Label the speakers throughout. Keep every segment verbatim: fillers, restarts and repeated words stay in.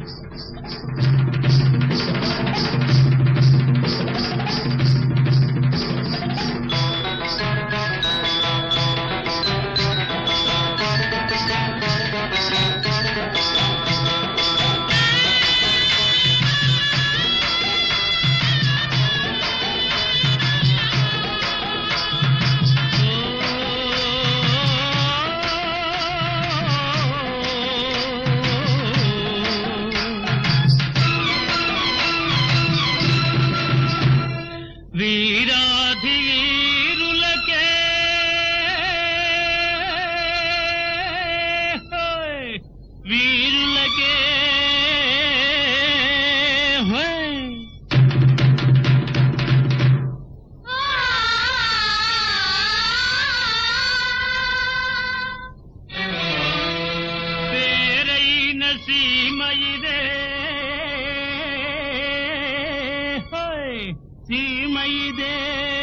Speaker 1: వీరాధీరులకే వీరులకే పేరైన సీమయిదే సీమయిదే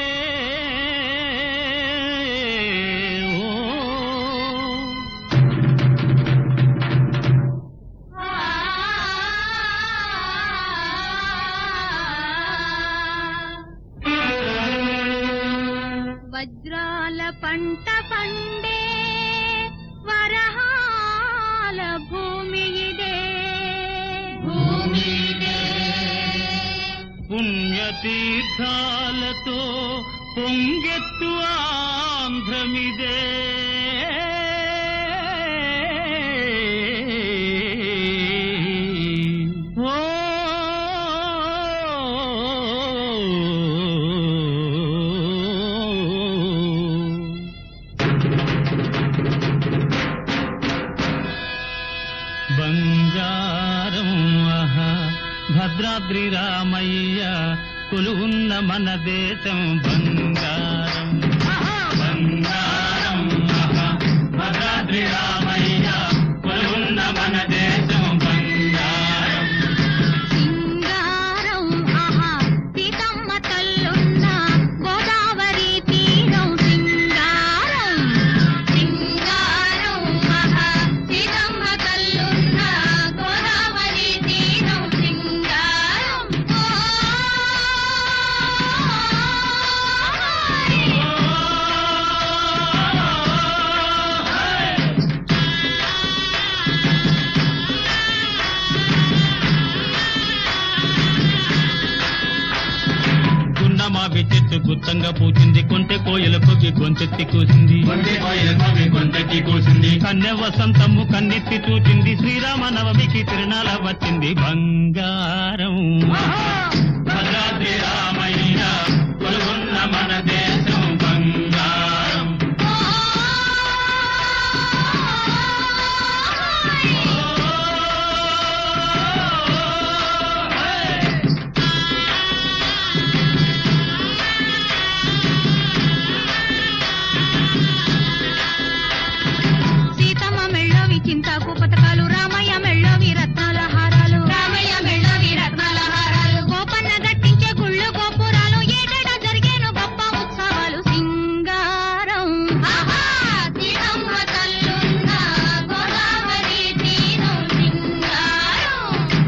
Speaker 2: వజ్రాల పంట పండే వరహాల భూమి ఇదే భూమి
Speaker 1: పుణ్యతీర్థాలతో పొంగెత్తు ఆంధ్రమిదే ఓ బంగారం ఆహా భద్రాద్రి రామయ్య కొలువున్న మన దేశం బంగారం బంగారం ఆహా భద్రాద్రి రామయ్య కొలువున్న మన దేశం బంగారం
Speaker 2: సింగారం ఆహా సీతమ్మ తల్లున్న గోదావరి తీరం సింగారం సింగారం ఆహా సీతమ్మ తల్లున్న గోదావరి తీరం సింగారం
Speaker 1: మావి చెట్టు గుత్తంగా పూచింది కొంటె కోయలకు గొంతెత్తి కూసింది గొంతెత్తి కూసింది కన్య వసంతము కన్నెత్తి చూచింది శ్రీరామ నవమికి తిరునాళ వచ్చింది బంగారం భద్రాద్రి రామయ్య కొలువున్న మన దేశం బంగారం
Speaker 2: చింతాకు పథకాలు రామయ్య మెళ్ళోవి రత్నాల హారాలు రామయ్య మెళ్ళోవి రత్నాల హారాలు గోపన్న దట్టించే గుళ్ళు గోపురాలు ఏటేటా జరిగేను గొప్ప ఉత్సవాలు సింగారం సీతమ్మ తల్లున్న గోదావరి తీరం సింగారం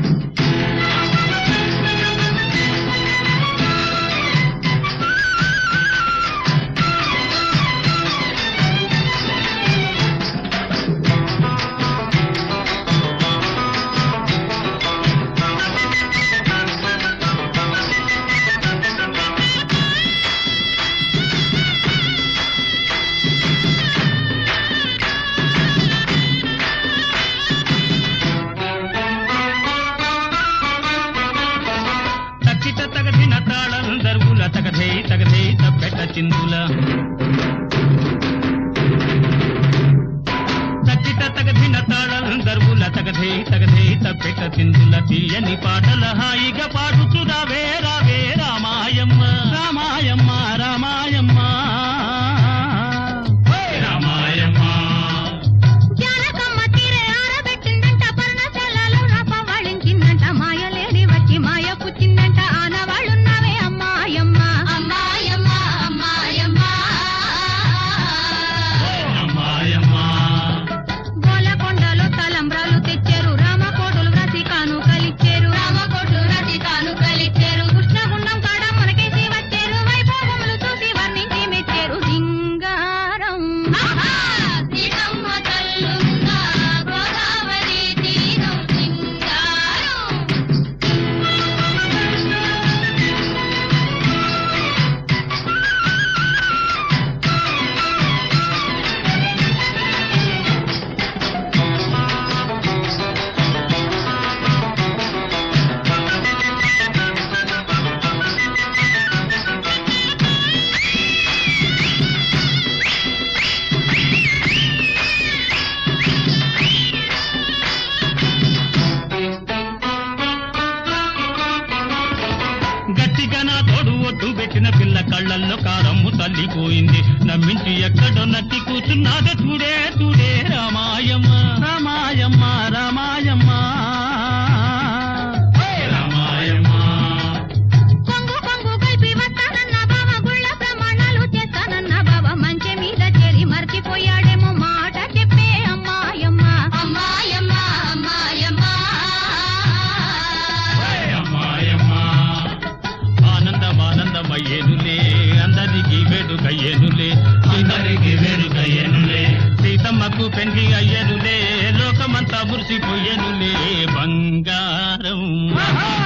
Speaker 1: తగధై తగధై తప్పెట చిందుల తక్కిట తగధిన తాళం దర్వుల తగధై తగధై తప్పెట చిందుల తీయని పాటల హాయిగా పాడుచు రావే రావే రామాయమ్మ రామాయమ్మ రామాయమ్మ రామాయమ్మ
Speaker 2: జానకమ్మ తీరే ఆరబెట్టిందంట పర్ణశాలలో రపవాళించిందంట మాయలేడి వచ్చి మాయ పుచ్చిందంట ఆనవాళ్ళున్నావే అమ్మాయమ్మ అమ్మాయమ్మ అమ్మాయమ్మ అమ్మాయమ్మ గోలకొండలో తలంబ్రాలు తెచ్చారు రామకోటలు వ్రాసి కానుక
Speaker 1: చిన్నపిల్ల కళ్ళల్లో కారమ్ము తల్లిపోయింది. నమ్మించి ఎక్కడో నట్టి కూర్చున్నాదే చూడే చూడే రామాయమ్మ రామాయమ్మ రామాయమ్మ రామాయమ్మ.
Speaker 2: కొంగు కొంగు కలిపి వస్తానన్న బావ గుళ్ళ ప్రమాణాలు చేస్తానన్న బావ మంచె మీద చేరి మర్చిపోయాడేమో మాట చెప్పే అమ్మాయమ్మ అమ్మాయమ్మ అమ్మాయమ్మ.
Speaker 1: అమ్మాయమ్మ ఆనందమానందమయ్యేనులే అందరికి వేడుకయ్యేనులే అందరికి వేడుకయ్యేనులే సీతమ్మకు పెండ్లి అయ్యేనులే లోకమంతా మురిసిపోయేనులే బంగారం